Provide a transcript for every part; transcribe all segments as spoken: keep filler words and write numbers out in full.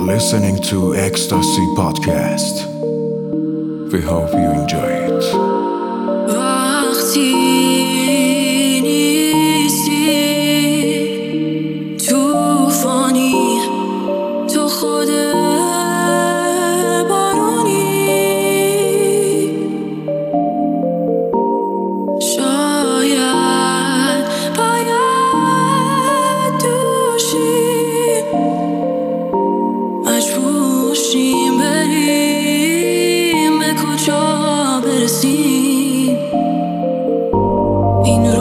listening to Ecstasy Podcast. We hope you enjoy it. وقتی نیستی توفانی، تو خود بارونی، شاید باید دوشیم، مجبور شیم بریم، به کجا برسیم. این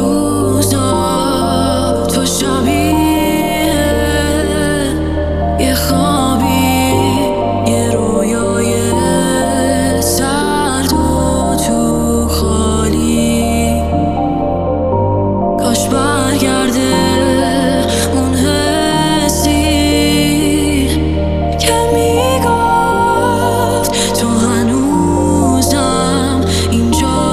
روزا تو شبیه یه خوابی، یه رویای سرد و تو خالی. کاش برگرده اون حسی که میگفت تو هنوزم اینجا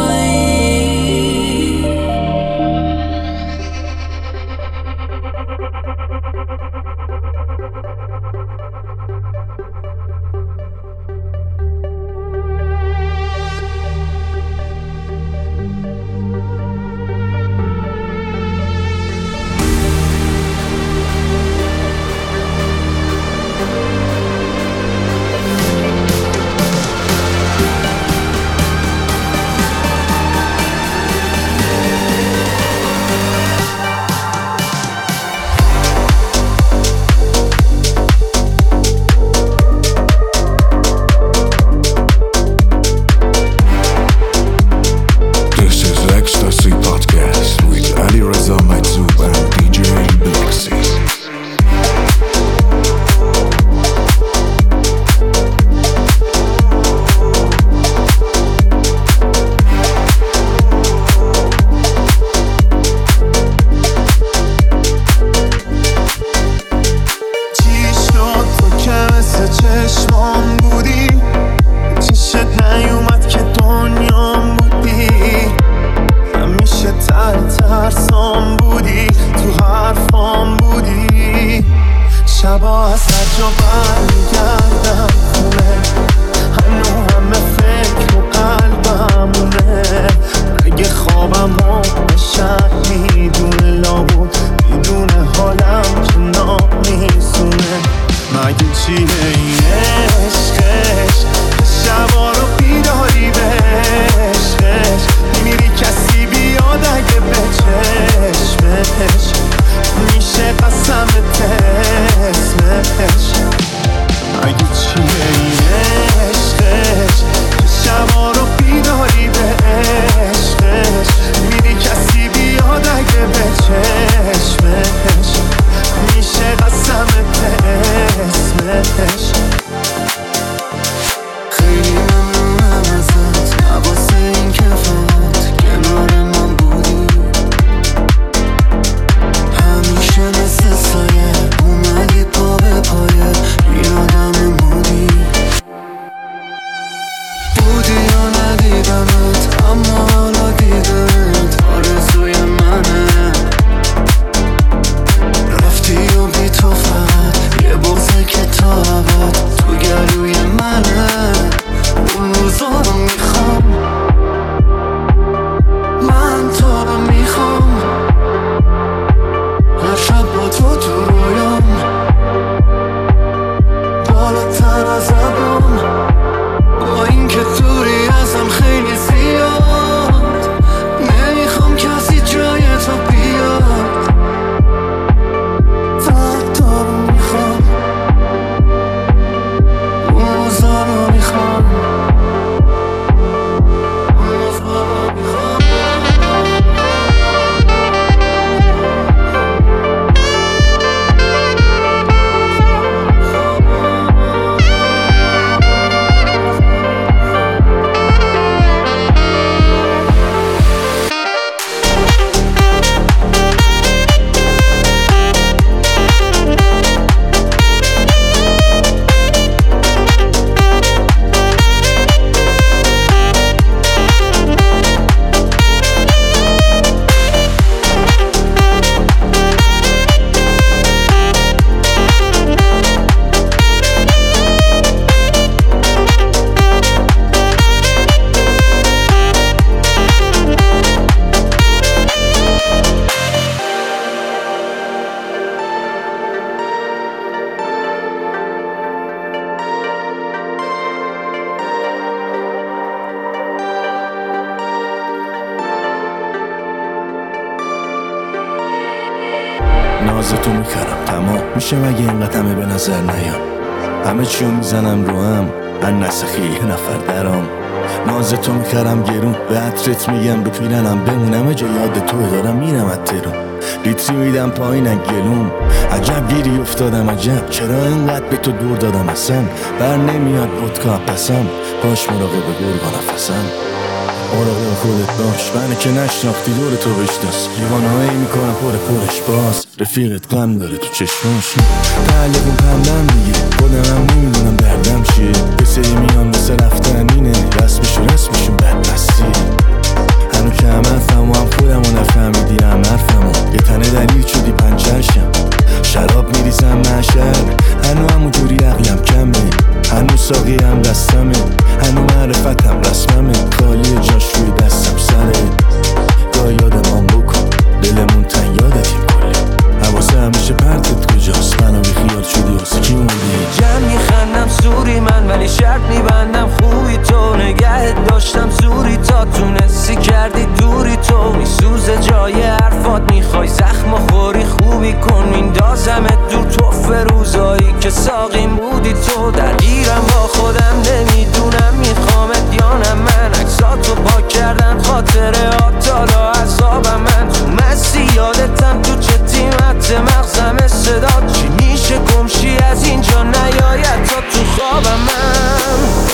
نازتو میخرم تمام میشه مگه این قدمه به نظر نیام همه چیو میزنم رو هم من نسخی یه نفر درام نازتو میخرم گرون به عطرت میگم رو پیرنم بمونم جا یاد توه دارم میرم از ترون لیتری میدم پایین گلوم عجب گیری افتادم عجب چرا اینقدر به تو دور دادم اصلا بر نمیاد ودکا پسم باش مراقب گرگا نفسم مراقب خودت باش منه که نشناختی دور تو بشناس لیوانهایی میکنم پر پرش باز رفیقت غم داره تو چشماش تعلقون پندم دیگه خودم هم نمیدونم دردم چیه به سری میان مثل رفتن اینه رسمشون رسمشون بدبستی هنو که هم حرفم و هم خودم و نفهمیدی هم حرفم و یه تنه دلیل شدی پنچرشم شراب میریزم محشر هنو همون جوری عقلم کمه هنو ساقی هم دستمه هنو معرفتم رسممه خالی جاش روی دستم سره گاه یادمان بکن دلمون تن یادتیم کلی حواسه همیشه پرتت کجاست منو بی خیال شدی واسه کی موندی جمع میخندم سوری من ولی شرط میبندم خوبی تو نگهت داشتم زوری تا تونستی کردی دوری تو میسوزه جای حرفات میخوای زخم خوری خوبی کن میندازمت دور تو فروزایی که ساقیم بودی تو درگیرم با خودم نمیدونم میخوامت یا نه من عکساتو پاک کردن خاطره آتالا عذابم من تو مستی یادتم تو چه تیمت مغزم صدات چی میشه گمشی از اینجا نیاید تا تو خوابم من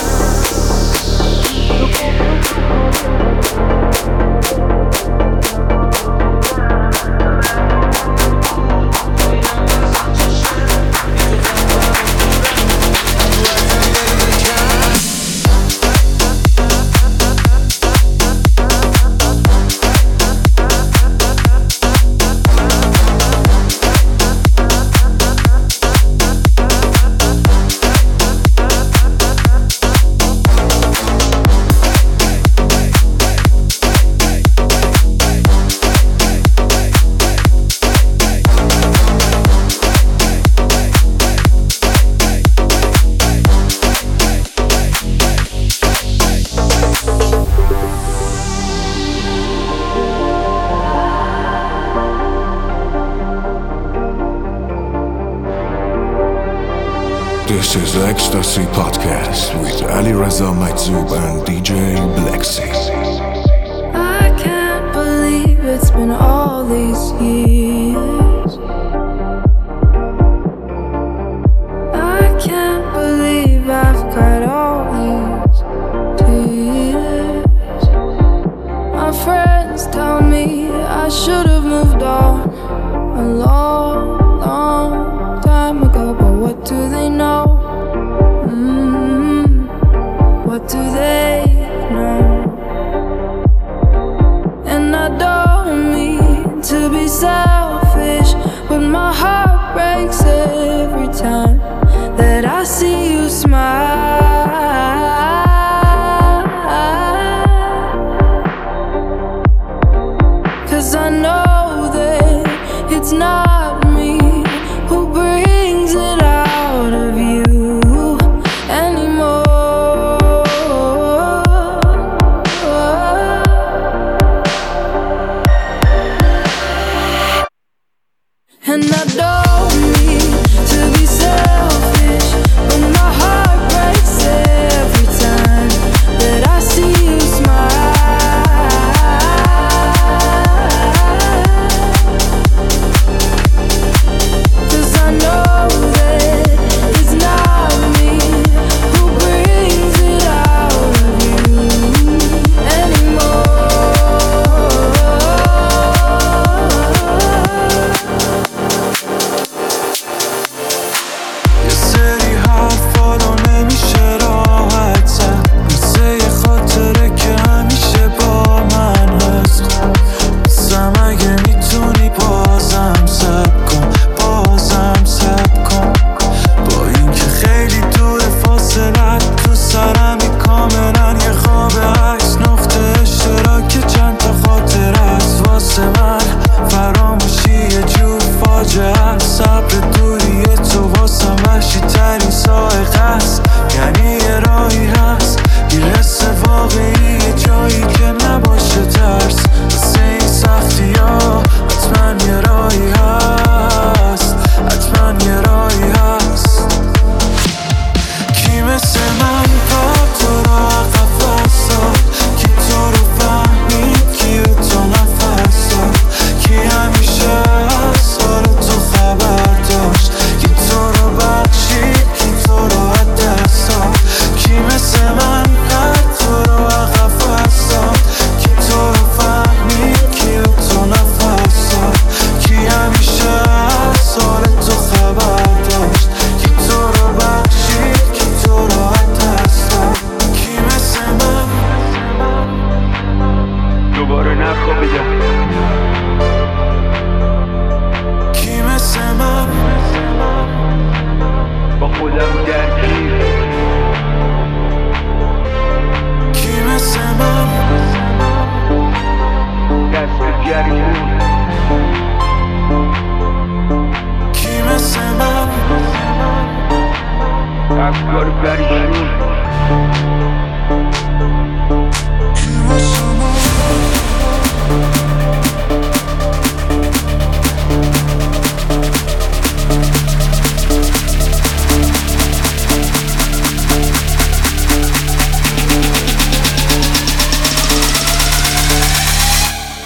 This is the Ecstasy Podcast with Ali Reza Maizub and D J Blexy. I can't believe it's been all these years. I can't believe I've cried all these tears. My friends tell me I should have moved on a long, long time ago, but what do they know? Mm-hmm. What do they know? And I don't mean to be selfish, but my heart breaks every time that I see you smile. Cause I know that it's not me who brings it out of you anymore. And I don't mean to be selfish, but my heart breaks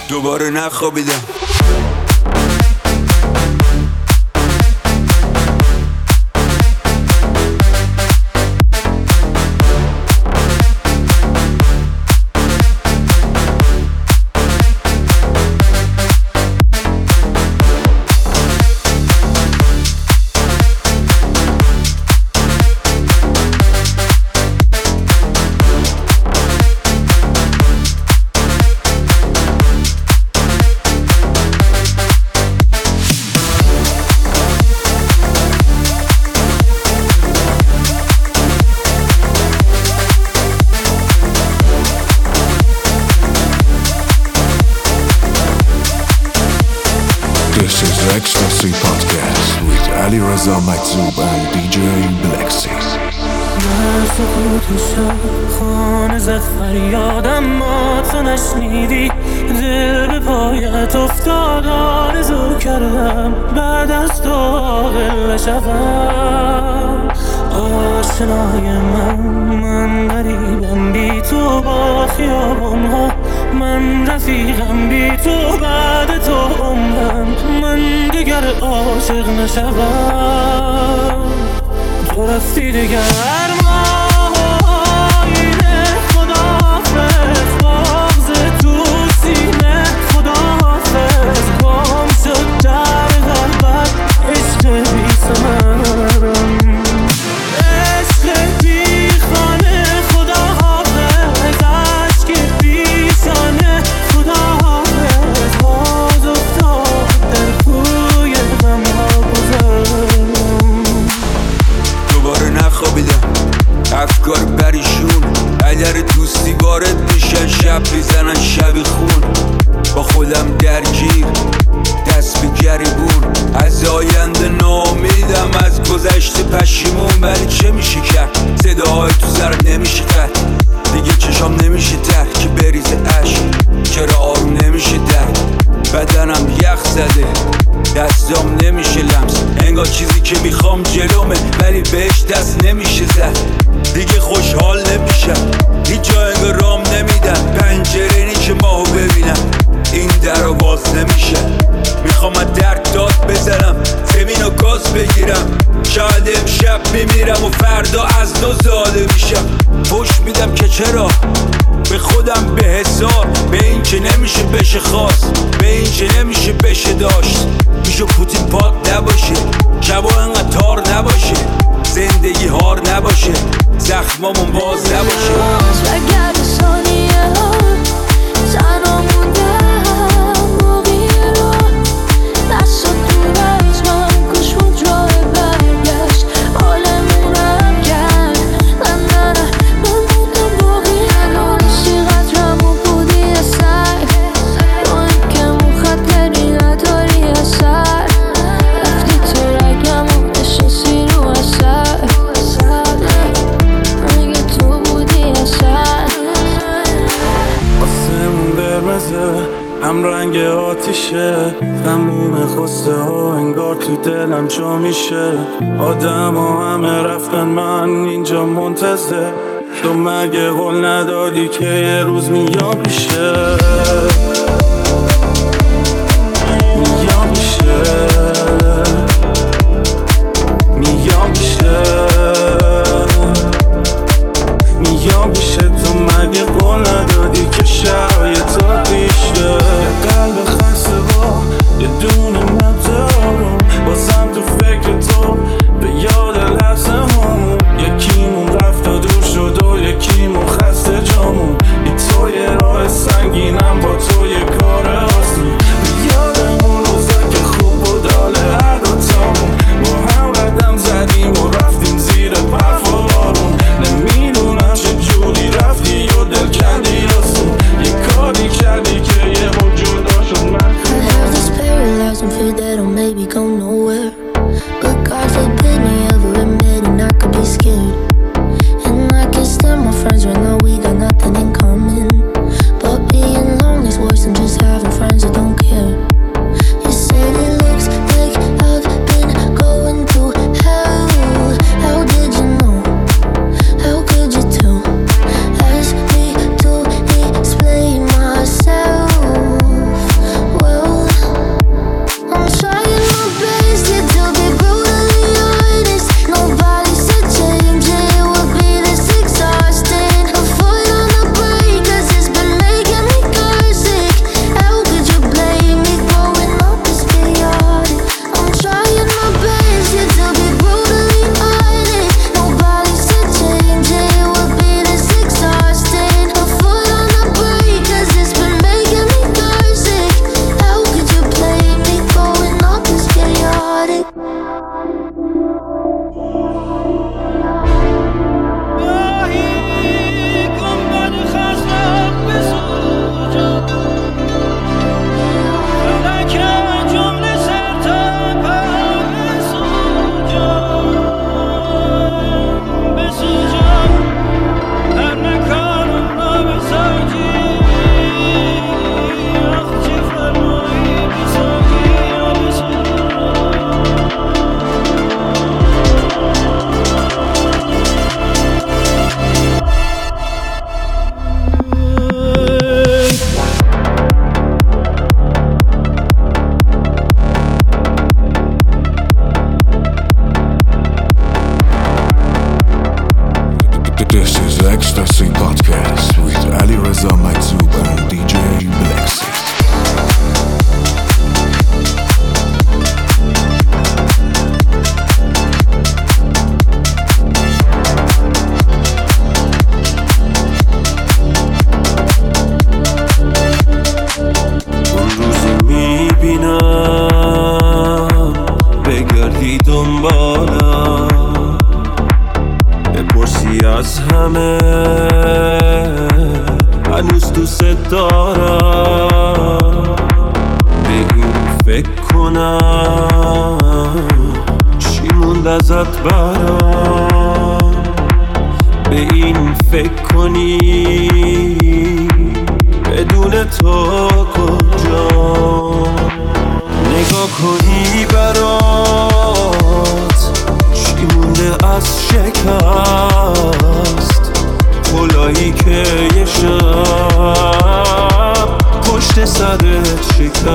دوباره نخوابیدم. This is Ecstasy Podcast with Ali Reza Maktub and دی جی Blacksy. در سکوت شب خانه زد فریاد اما تو نشنیدی، دل به پایت افتاد آرزو کردم بعد از تو عاقل شوم. آشنای من من غریبم بی تو با خیابان ها، من رفیقم بی تو بعد تو عمرم، من دیگر عاشق نشوم. تو رفتی دیگر ماهینه، خداحافظ باغز تو سینه، خداحافظ گم شد در قلبت عشق بی ثمرم، عشق بی خانه، خداحافظ عشق بیشانه، خداحافظ باز افتاد در کوی غم‌ها گذرم. دوباره نخوابیدم، افکار پریشون اگر دوستی وارد میشن، شب میزنن شبی خون، با خودم درگیر دست به گریبون، از آینده ناامیدم، از گذشته پشیمون. ولی چه میشه کرد؟ صداهای تو سرم نمیشه کرد دیگه، چشام نمیشه تر که بریزه عشق، چرا آروم نمیشه در بدنم یخ زده، دستام نمیشه لمس، انگار چیزی که میخوام جلومه ولی بهش دست نمیشه زد. دیگه خوشحال نمیشم، هیچ جا انگار رام نمیدن، پنجره اینی که ماهو ببینم، این در رو باز نمیشه. میخوام از درد داد بزنم، زمین و گاز بگیرم، شاید امشب میمیرم و فردا از دو زاده میشم. فوش میدم که چرا به خودم به حسار، به این که نمیشه بشه خواست، به این که نمیشه بشه داشت. میشه پوتین پاک نباشه، شبا انقدر تار نباشه، زندگی هار نباشه، زخمامون باز نباشه. اگر ثانیه ها تنها موندم موقعی رو دست دور از من، کش بود راه برگشت حالمونم کرد. نه نه نه من موندم باقی، نونستی قدرم و بودی اثر، با این کم و خطری نداری اثر، رفتی تو رگم و نشستی رو اثر، اگه تو بودی اثر. آسمون قرمزه هم رنگ آتیشه، تموم خواسته ها انگار تو دلم جا میشه، آدم ها همه رفتن من اینجا منتظر، تو مگه قول ندادی که یه روز میام میشه، میام میشه، میام میشه، میام میشه، تو مگه قول ندادی که شرایط آتیشه. قلب خسته با یه دونه مبدارم، بازم تو فکر تو به یاد لحظه همون، یکیمون رفت و دور شد و یکیمون خسته جامون، بی تو یه راه سنگینم با تو یه کار آسون، یادمون روزا که خوب بود حال هر دوتامون، با هم قدم زدیم و رفتیم زیر دنبالم، بپرسی از همه هنوز دوست دارم. به این فکر کنم چی موند ازت برام، به این فکر کنی بدون تو کجا، نگاه کنی برات چی مونده از شکست، کلاهی که یه شب پشت سرت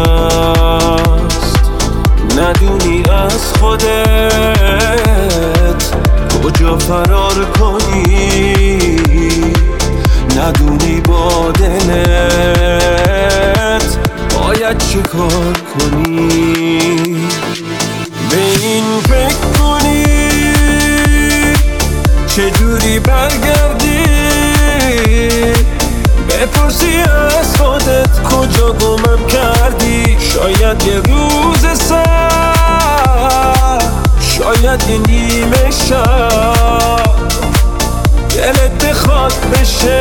شکست. ندونی از خودت کجا فرار کنی، ندونی با دلت باید چه کار کنی. به این فکر کنی چجوری برگردی، بپرسی از خودت کجا گمم کردی. شاید یه روز سر، شاید یه نیمه شب دلت بخواد بشه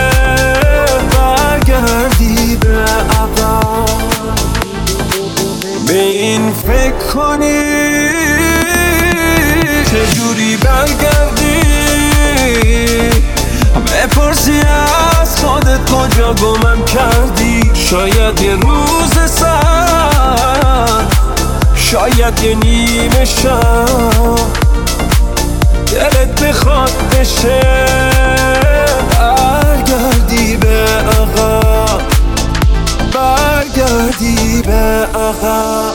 برگردی به عقب. به این فکر کنی چجوری برگردی، بپرسی از خودت کجا گمم کردی. شاید یه روز سر، شاید یه نیمه شب دلت بخواد بشه برگردی به عقب، برگردی به عقب،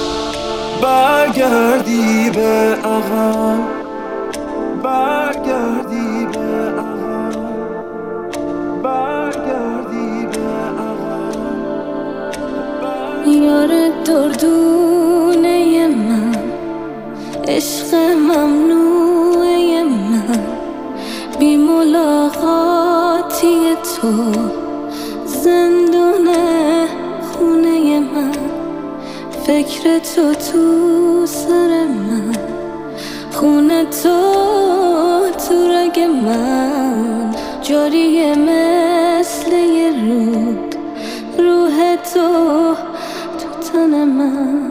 برگردی به عقب، برگردی به عقب، برگردی به عقب. یار دردونه من، عشق ممنوعه من، بی ملاقاتی تو زندونه خونه من. فکر تو تو سر من، خونه تو تو رگ من، جاریه مثل یه رود، روح تو تو تن من.